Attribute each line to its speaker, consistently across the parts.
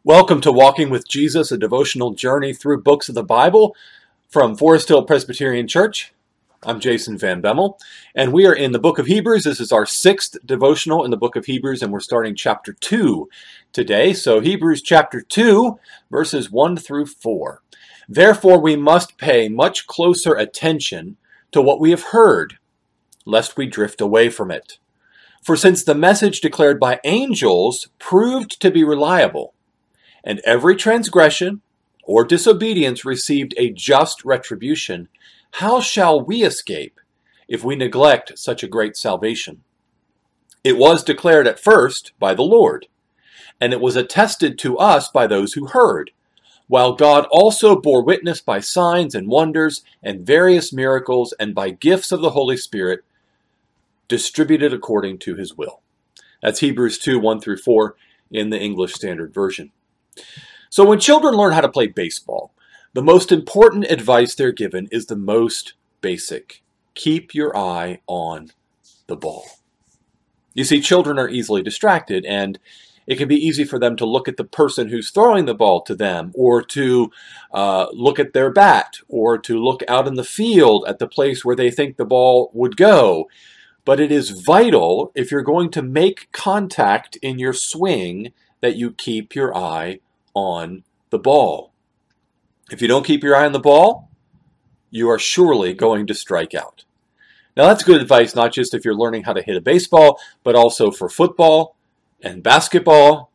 Speaker 1: Welcome to Walking with Jesus, a devotional journey through books of the Bible from Forest Hill Presbyterian Church. I'm Jason Van Bemmel, and we are in the book of Hebrews. This is our sixth devotional in the book of Hebrews, and we're starting chapter 2 today. So Hebrews chapter 2, verses 1 through 4. Therefore we must pay much closer attention to what we have heard, lest we drift away from it. For since the message declared by angels proved to be reliable, and every transgression or disobedience received a just retribution, how shall we escape if we neglect such a great salvation? It was declared at first by the Lord, and it was attested to us by those who heard, while God also bore witness by signs and wonders and various miracles and by gifts of the Holy Spirit distributed according to his will. That's Hebrews 2, 1 through 4 in the English Standard Version. So when children learn how to play baseball, the most important advice they're given is the most basic. Keep your eye on the ball. You see, children are easily distracted, and it can be easy for them to look at the person who's throwing the ball to them, or to look at their bat, or to look out in the field at the place where they think the ball would go. But it is vital, if you're going to make contact in your swing, that you keep your eye on the ball. If you don't keep your eye on the ball, you are surely going to strike out. Now that's good advice, not just if you're learning how to hit a baseball, but also for football and basketball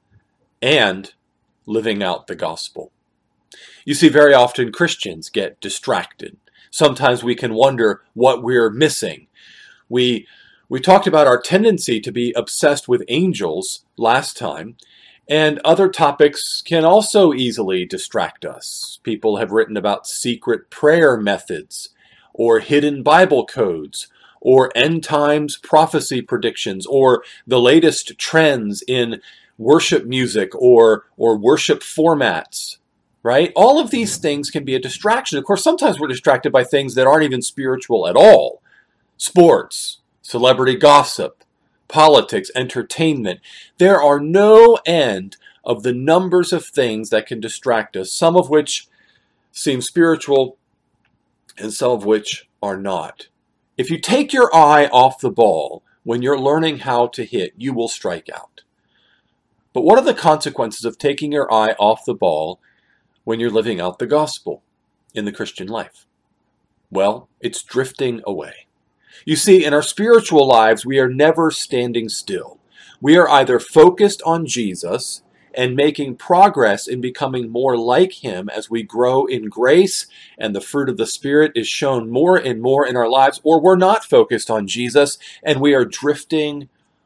Speaker 1: and living out the gospel. You see, very often Christians get distracted. Sometimes we can wonder what we're missing. We talked about our tendency to be obsessed with angels last time, and other topics can also easily distract us. People have written about secret prayer methods, or hidden Bible codes, or end times prophecy predictions, or the latest trends in worship music or worship formats, right? All of these things can be a distraction. Of course, sometimes we're distracted by things that aren't even spiritual at all. Sports, celebrity gossip, politics, entertainment. There are no end of the numbers of things that can distract us, some of which seem spiritual and some of which are not. If you take your eye off the ball when you're learning how to hit, you will strike out. But what are the consequences of taking your eye off the ball when you're living out the gospel in the Christian life? Well, it's drifting away. You see, in our spiritual lives, we are never standing still. We are either focused on Jesus and making progress in becoming more like him as we grow in grace and the fruit of the Spirit is shown more and more in our lives, or we're not focused on Jesus and we are drifting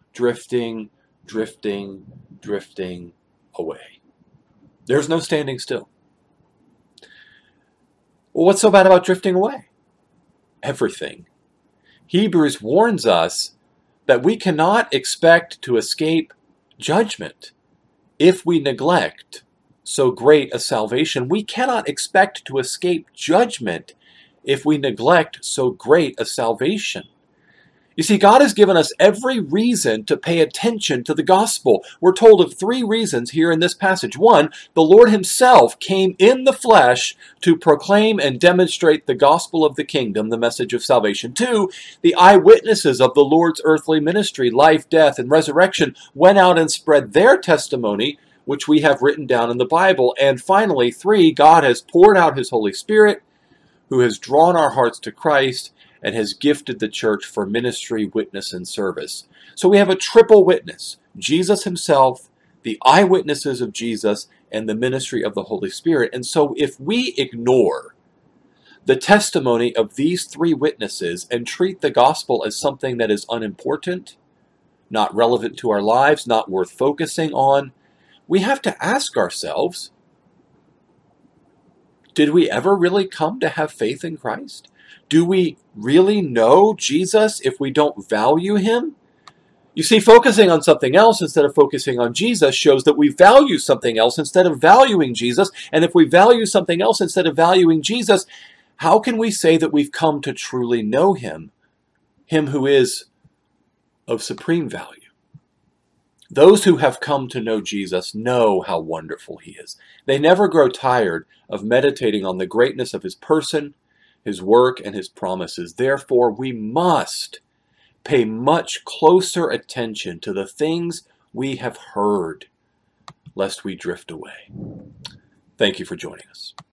Speaker 1: away. There's no standing still. Well, what's so bad about drifting away? Everything. Hebrews warns us that we cannot expect to escape judgment if we neglect so great a salvation. We cannot expect to escape judgment if we neglect so great a salvation. You see, God has given us every reason to pay attention to the gospel. We're told of 3 reasons here in this passage. 1, the Lord himself came in the flesh to proclaim and demonstrate the gospel of the kingdom, the message of salvation. 2, the eyewitnesses of the Lord's earthly ministry, life, death, and resurrection, went out and spread their testimony, which we have written down in the Bible. And finally, 3, God has poured out his Holy Spirit, who has drawn our hearts to Christ and has gifted the church for ministry, witness, and service. So we have a triple witness: Jesus himself, the eyewitnesses of Jesus, and the ministry of the Holy Spirit. And so if we ignore the testimony of these 3 witnesses and treat the gospel as something that is unimportant, not relevant to our lives, not worth focusing on, we have to ask ourselves, did we ever really come to have faith in Christ? Do we really know Jesus if we don't value him? You see, focusing on something else instead of focusing on Jesus shows that we value something else instead of valuing Jesus. And if we value something else instead of valuing Jesus, how can we say that we've come to truly know him who is of supreme value? Those who have come to know Jesus know how wonderful he is. They never grow tired of meditating on the greatness of his person, his work, and his promises. Therefore, we must pay much closer attention to the things we have heard, lest we drift away. Thank you for joining us.